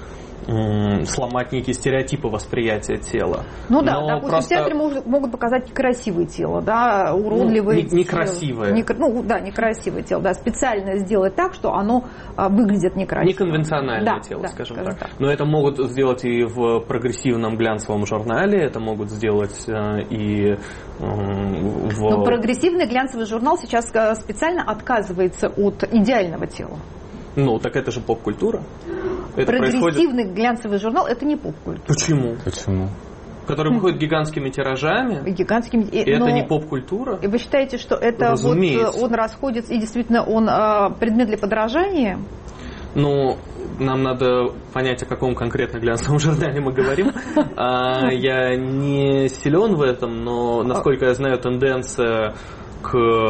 сломать некие стереотипы восприятия тела. Ну да, допустим, просто... в театре могут показать некрасивое тело, да, уродливое тело. Некрасивое. Некрасивое тело, да, специально сделать так, что оно выглядит некрасиво. Неконвенциональное тело, скажем так. Но это могут сделать и в прогрессивном глянцевом журнале, это могут сделать и в... Но прогрессивный глянцевый журнал сейчас специально отказывается от идеального тела. Ну, так это же поп-культура. Прогрессивный глянцевый журнал – это не поп-культура. Почему? Который выходит гигантскими тиражами. Это не поп-культура? И вы считаете, что это вот он расходится, и действительно он предмет для подражания? Ну, нам надо понять, о каком конкретно глянцевом журнале мы говорим. Я не силен в этом, но, насколько я знаю, тенденция к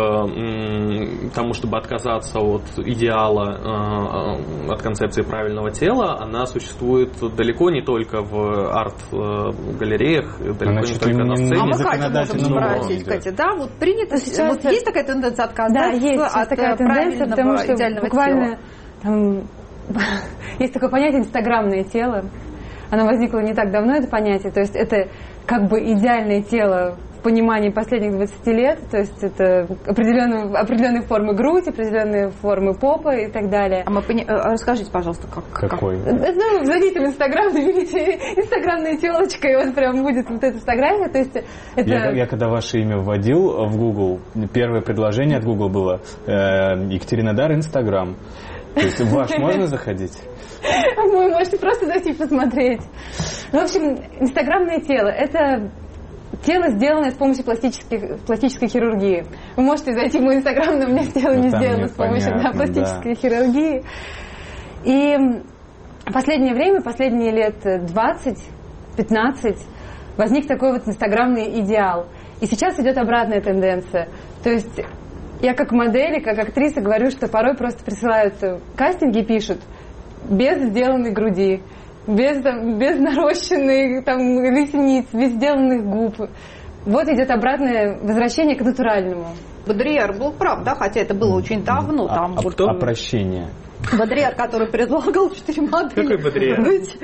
тому, чтобы отказаться от идеала, от концепции правильного тела, она существует далеко не только в арт-галереях, далеко не только на сцене. А мы Катю можем спросить, Катя, да, вот принято сейчас... Вот есть такая тенденция отказаться от правильного потому что идеального буквально там, есть такое понятие «инстаграмное тело». Оно возникло не так давно, это понятие. То есть это как бы идеальное тело в понимании последних 20 лет. То есть это определенные формы грудь, определенные формы попы и так далее. Расскажите, пожалуйста, какой? Ну, зайдите в Инстаграм, наберите инстаграмная телочка, и вот прям будет вот эта фотография. То есть это... я когда ваше имя вводил в Google, первое предложение от Google было Екатеринодар Инстаграм. То есть в ваш можно заходить? Вы можете просто зайти посмотреть. В общем, инстаграмное тело – это тело, сделанное с помощью пластической хирургии. Вы можете зайти в мой инстаграм, но у меня тело не сделано с помощью пластической хирургии. И в последнее время, последние лет 20-15, возник такой вот инстаграмный идеал. И сейчас идет обратная тенденция. То есть я как модель, как актриса говорю, что порой просто присылают кастинги и пишут без сделанной груди, без нарощенных там ресниц, без сделанных губ. Вот идет обратное возвращение к натуральному. Бодрияр был прав, да, хотя это было очень давно. Опрощение. Бодрияр, который предлагал 4 модели. Какой Бодрияр?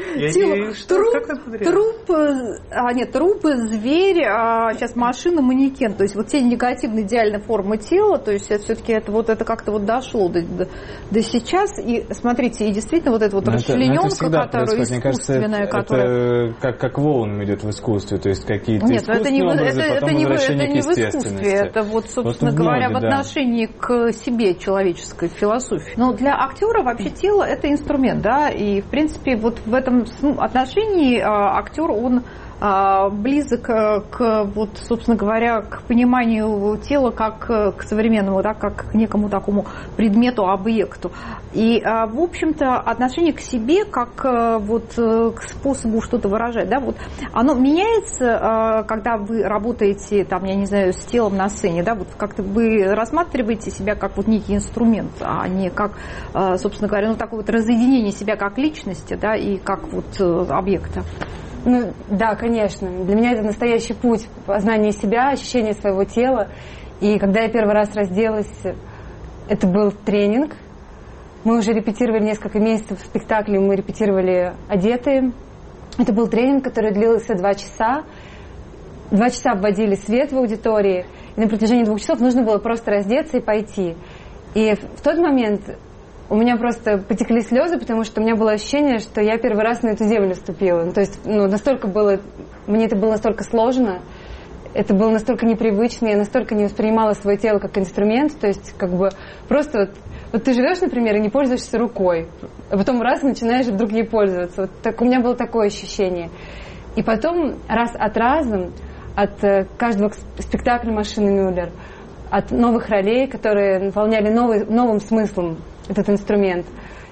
Труп, зверь, сейчас машина, манекен. То есть вот те негативные идеальные формы тела, то есть все-таки это как-то вот дошло до сейчас. И смотрите, и действительно вот эта вот расчлененка, которая искусственная, которая... Это как волнами идет в искусстве, то есть какие-то искусственные образы, потом возвращение к естественности. Это вот, собственно говоря, в отношении к себе человеческой философии. Но для актера вообще тело – это инструмент, да, и, в принципе, вот в этом отношении актер, он близок к, вот, собственно говоря, к пониманию тела как к современному, да, как к некому такому предмету, объекту. И, в общем-то, отношение к себе как вот к способу что-то выражать, да, вот оно меняется, когда вы работаете, там, я не знаю, с телом на сцене, да, вот как-то вы рассматриваете себя как вот некий инструмент, а не как, собственно говоря, ну, такое вот разъединение себя как личности, да, и как вот объекта. Ну, да, конечно. Для меня это настоящий путь познания себя, ощущения своего тела. И когда я первый раз разделась, это был тренинг. Мы уже репетировали несколько месяцев в спектакле, мы репетировали одетые. Это был тренинг, который длился 2 часа. 2 часа вводили свет в аудитории. И на протяжении 2 часов нужно было просто раздеться и пойти. И в тот момент у меня просто потекли слезы, потому что у меня было ощущение, что я первый раз на эту землю ступила. То есть, настолько было, мне это было настолько сложно, это было настолько непривычно, я настолько не воспринимала свое тело как инструмент. То есть, как бы, просто вот ты живешь, например, и не пользуешься рукой, а потом раз начинаешь вдруг ей пользоваться. Вот так, у меня было такое ощущение. И потом, раз от раза, от каждого спектакля Машины Мюллер, от новых ролей, которые наполняли новым смыслом этот инструмент.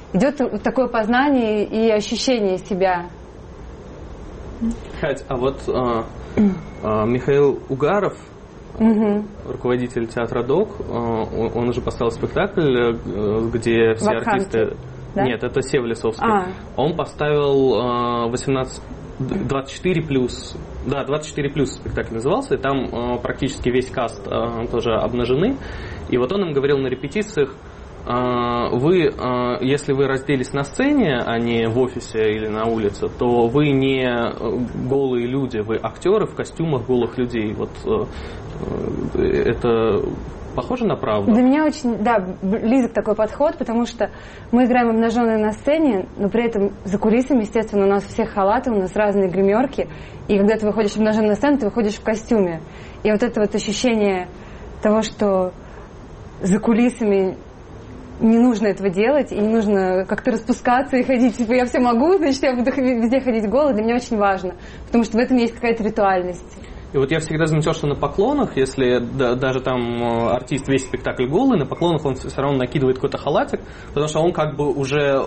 идет вот такое познание и ощущение себя. Кать, а вот Михаил Угаров, руководитель театра ДОК, он уже поставил спектакль, где все артисты... Да? Нет, это Сев Лисовский. Он поставил 24 плюс. Да, 24 плюс спектакль назывался, и там практически весь каст тоже обнажены. И вот он им говорил на репетициях: вы, если вы разделись на сцене, а не в офисе или на улице, то вы не голые люди, вы актеры в костюмах голых людей. Вот это похоже на правду? Для меня очень, близок такой подход, потому что мы играем обнаженные на сцене, но при этом за кулисами, естественно, у нас у всех халаты, у нас разные гримерки, и когда ты выходишь обнаженный на сцену, ты выходишь в костюме. И вот это вот ощущение того, что за кулисами не нужно этого делать, и не нужно как-то распускаться и ходить, типа, я все могу, значит, я буду везде ходить голой, для меня очень важно, потому что в этом есть какая-то ритуальность. И вот я всегда заметил, что на поклонах, если даже там артист весь спектакль голый, на поклонах он все равно накидывает какой-то халатик, потому что он как бы уже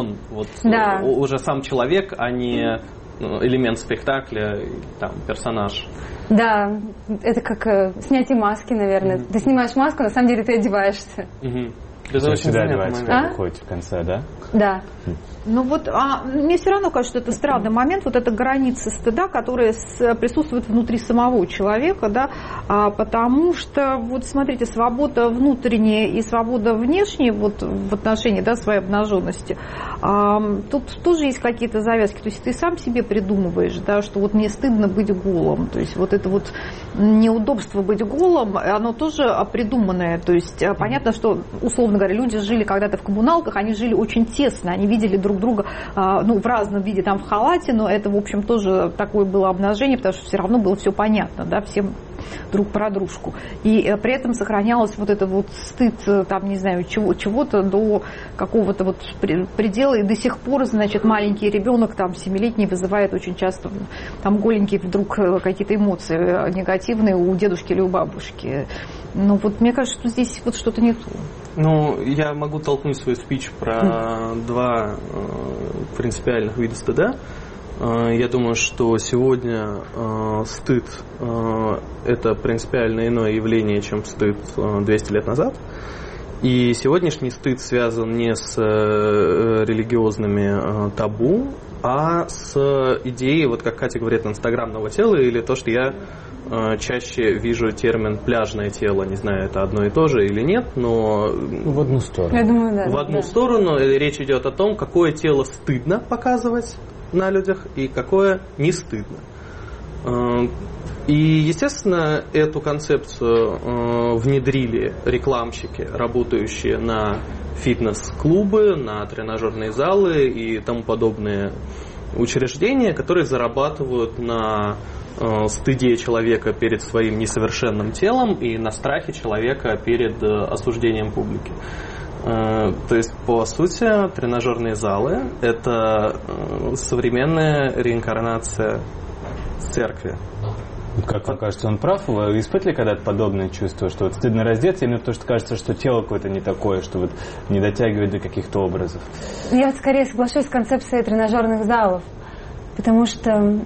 уже сам человек, а не элемент спектакля, там, персонаж. Да, это как снятие маски, наверное. Ты снимаешь маску, на самом деле ты одеваешься. Это очень всегда одевается, когда выходите в конце, да? Да. Ну вот, мне все равно кажется, что это странный момент, вот эта граница стыда, которая присутствует внутри самого человека, да, потому что, вот смотрите, свобода внутренняя и свобода внешняя, вот в отношении, да, своей обнаженности, тут тоже есть какие-то завязки, то есть ты сам себе придумываешь, да, что вот мне стыдно быть голым, то есть вот это вот неудобство быть голым, оно тоже придуманное, то есть понятно, что, условно говоря, люди жили когда-то в коммуналках, они жили очень тесно, они видели друг друга в разном виде, там в халате, но это, в общем, тоже такое было обнажение, потому что все равно было все понятно, да, всем друг про дружку. И при этом сохранялось вот это вот стыд, там, не знаю, чего-то до какого-то вот предела, и до сих пор, значит, маленький ребенок, там, 7-летний, вызывает очень часто, там, голенький вдруг какие-то эмоции негативные у дедушки или у бабушки. Ну, вот мне кажется, что здесь вот что-то не то. Ну, я могу толкнуть свой спич про два принципиальных вида стыда. Я думаю, что сегодня стыд – это принципиально иное явление, чем стыд 200 лет назад. И сегодняшний стыд связан не с религиозными табу, а с идеей, вот как Катя говорит, инстаграмного тела, или то, что я чаще вижу термин «пляжное тело». Не знаю, это одно и то же или нет, но... В одну сторону. Я думаю, да. В одну сторону речь идет о том, какое тело стыдно показывать на людях и какое не стыдно. И, естественно, эту концепцию внедрили рекламщики, работающие на фитнес-клубы, на тренажерные залы и тому подобные учреждения, которые зарабатывают на стыде человека перед своим несовершенным телом и на страхе человека перед осуждением публики. То есть, по сути, тренажерные залы – это современная реинкарнация церкви. Как вам кажется, он прав? Вы испытывали когда-то подобное чувство, что вот стыдно раздеться, именно потому что кажется, что тело какое-то не такое, что вот не дотягивает до каких-то образов? Я скорее соглашусь с концепцией тренажерных залов, потому что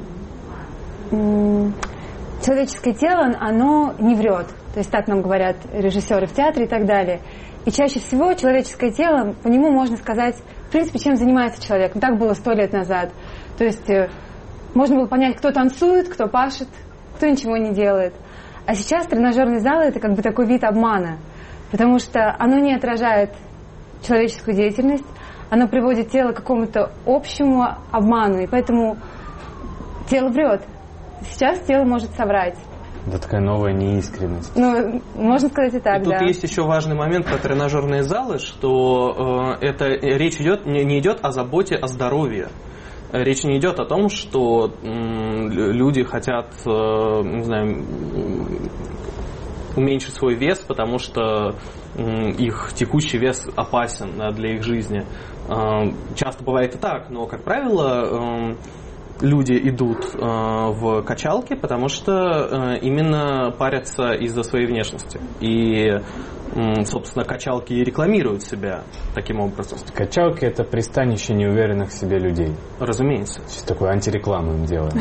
человеческое тело, оно не врет. То есть так нам говорят режиссеры в театре и так далее. И чаще всего человеческое тело, по нему можно сказать, в принципе, чем занимается человек. Так было 100 лет назад. То есть можно было понять, кто танцует, кто пашет, кто ничего не делает. А сейчас тренажерные залы – это как бы такой вид обмана, потому что оно не отражает человеческую деятельность, оно приводит тело к какому-то общему обману, и поэтому тело врет. Сейчас тело может соврать. Это такая новая неискренность. Ну, можно сказать и так, и тут есть еще важный момент про тренажерные залы, что речь не идет о заботе о здоровье. Речь не идет о том, что люди хотят, не знаю, уменьшить свой вес, потому что их текущий вес опасен для их жизни. Часто бывает и так, но, как правило, люди идут в качалки, потому что именно парятся из-за своей внешности. И собственно, качалки и рекламируют себя таким образом. Качалки – это пристанище неуверенных в себе людей. Разумеется. Такую антирекламу им делаем.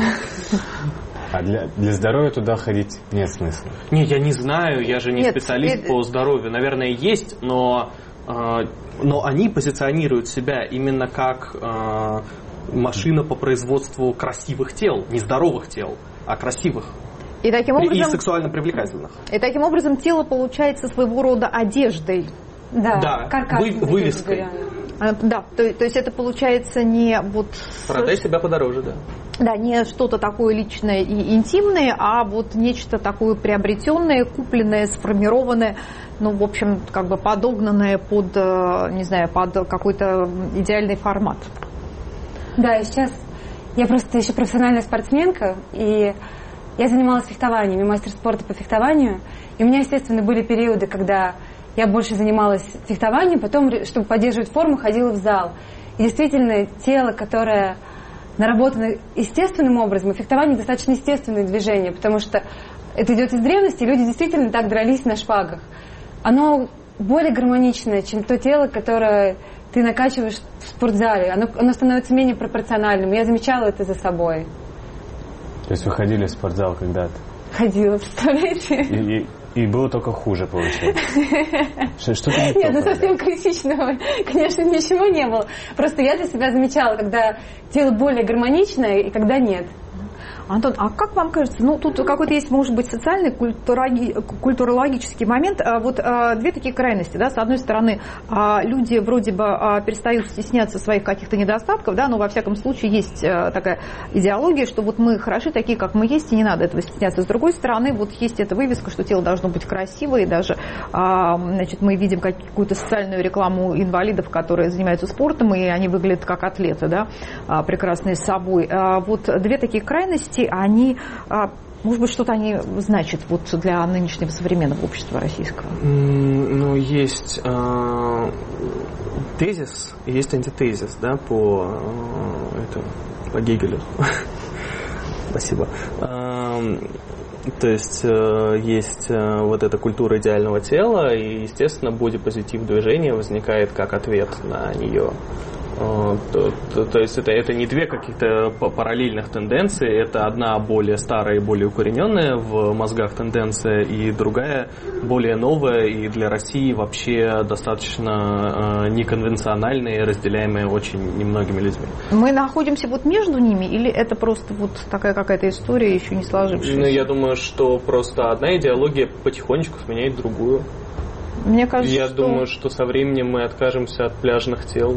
А для здоровья туда ходить нет смысла. Не, я не знаю, я же не специалист по здоровью. Наверное, есть, но они позиционируют себя именно как машина по производству красивых тел, не здоровых тел, а красивых. И таким образом, и сексуально привлекательных. И таким образом тело получается своего рода одеждой. Да, вывеской. Да, то есть это получается не вот... Продай себя подороже, да. Да, не что-то такое личное и интимное, а вот нечто такое приобретенное, купленное, сформированное, ну, в общем, как бы подогнанное под, не знаю, под какой-то идеальный формат. Да, и сейчас я просто еще профессиональная спортсменка, и я занималась фехтованием, я мастер спорта по фехтованию, и у меня, естественно, были периоды, когда я больше занималась фехтованием, потом, чтобы поддерживать форму, ходила в зал. И действительно, тело, которое наработано естественным образом, и фехтование достаточно естественное движение, потому что это идет из древности, и люди действительно так дрались на шпагах. Оно более гармоничное, чем то тело, которое ты накачиваешь в спортзале. Оно становится менее пропорциональным. Я замечала это за собой. То есть вы ходили в спортзал когда-то? Ходила, представляете? И было только хуже, получается. Что-то не Нет, ну совсем критичного, конечно, ничего не было. Просто я для себя замечала, когда тело более гармоничное и когда нет. Антон, а как вам кажется, ну тут какой-то есть, может быть, социальный, культурологический момент, вот две такие крайности, да, с одной стороны, люди вроде бы перестают стесняться своих каких-то недостатков, да, но во всяком случае есть такая идеология, что вот мы хороши такие, как мы есть, и не надо этого стесняться. С другой стороны, вот есть эта вывеска, что тело должно быть красивое, и даже, значит, мы видим какую-то социальную рекламу инвалидов, которые занимаются спортом, и они выглядят как атлеты, да, прекрасные с собой. Вот две такие крайности, они, может быть, что-то они значат вот для нынешнего современного общества российского? Ну, есть тезис, есть антитезис, да, по Гегелю. Спасибо. То есть есть вот эта культура идеального тела, и, естественно, бодипозитив движения возникает как ответ на нее. То есть это не две каких-то параллельных тенденции, это одна более старая и более укорененная в мозгах тенденция, и другая более новая и для России вообще достаточно неконвенциональная и разделяемая очень немногими людьми. Мы находимся вот между ними, или это просто вот такая какая-то история, еще не сложившаяся? Ну, я думаю, что просто одна идеология потихонечку сменяет другую. Мне кажется, я думаю, что со временем мы откажемся от пляжных тел.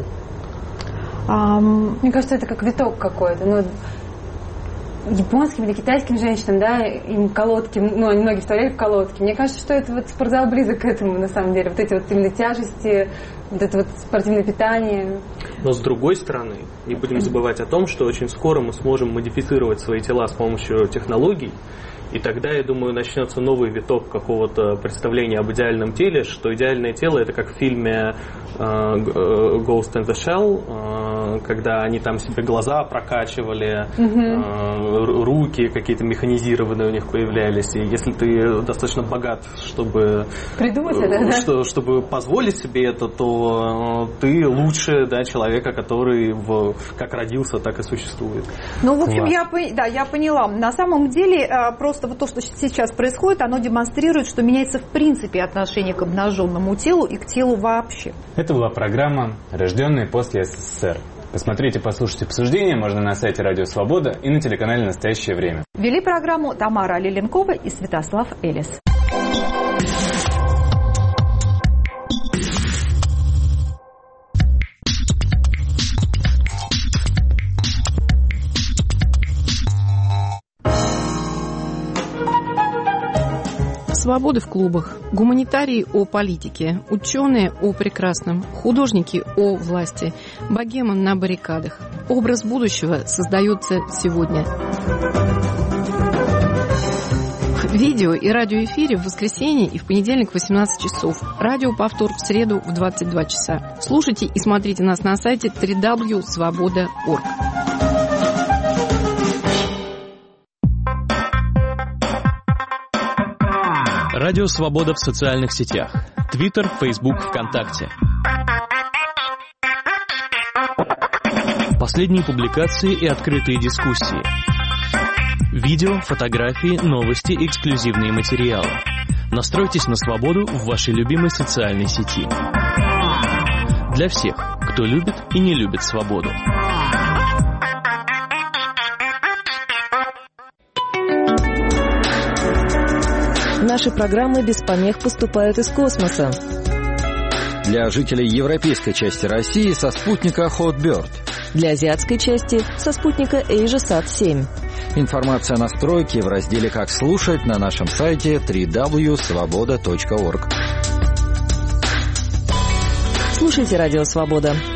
Мне кажется, это как виток какой-то. Ну, японским или китайским женщинам, да, им колодки, ну, они многие вставляли в колодки. Мне кажется, что это вот спортзал близок к этому, на самом деле. Вот эти вот именно тяжести, вот это вот спортивное питание. Но с другой стороны, не будем забывать о том, что очень скоро мы сможем модифицировать свои тела с помощью технологий. И тогда, я думаю, начнется новый виток какого-то представления об идеальном теле, что идеальное тело — это как в фильме Ghost in the Shell, когда они там себе глаза прокачивали, руки какие-то механизированные у них появлялись. И если ты достаточно богат, чтобы придумать это, чтобы позволить себе это, то ты лучше, да, человека, который как родился, так и существует. Ну, в общем, я поняла. На самом деле, просто вот то, что сейчас происходит, оно демонстрирует, что меняется в принципе отношение к обнаженному телу и к телу вообще. Это была программа «Рожденные после СССР». Посмотрите, послушайте обсуждения можно на сайте Радио Свобода и на телеканале «Настоящее время». Вели программу Тамара Лиленкова и Святослав Элис. Свободы в клубах, гуманитарии о политике, ученые о прекрасном, художники о власти, богема на баррикадах. Образ будущего создается сегодня. Видео и радиоэфире в воскресенье и в понедельник в 18 часов. Радиоповтор в среду в 22 часа. Слушайте и смотрите нас на сайте www.svoboda.org. Радио «Свобода» в социальных сетях. Твиттер, Фейсбук, ВКонтакте. Последние публикации и открытые дискуссии. Видео, фотографии, новости, эксклюзивные материалы. Настройтесь на свободу в вашей любимой социальной сети. Для всех, кто любит и не любит свободу. Наши программы без помех поступают из космоса. Для жителей европейской части России со спутника Hotbird. Для азиатской части со спутника AsiaSat-7. Информация о настройке в разделе «Как слушать» на нашем сайте www.svoboda.org. Слушайте «Радио Свобода».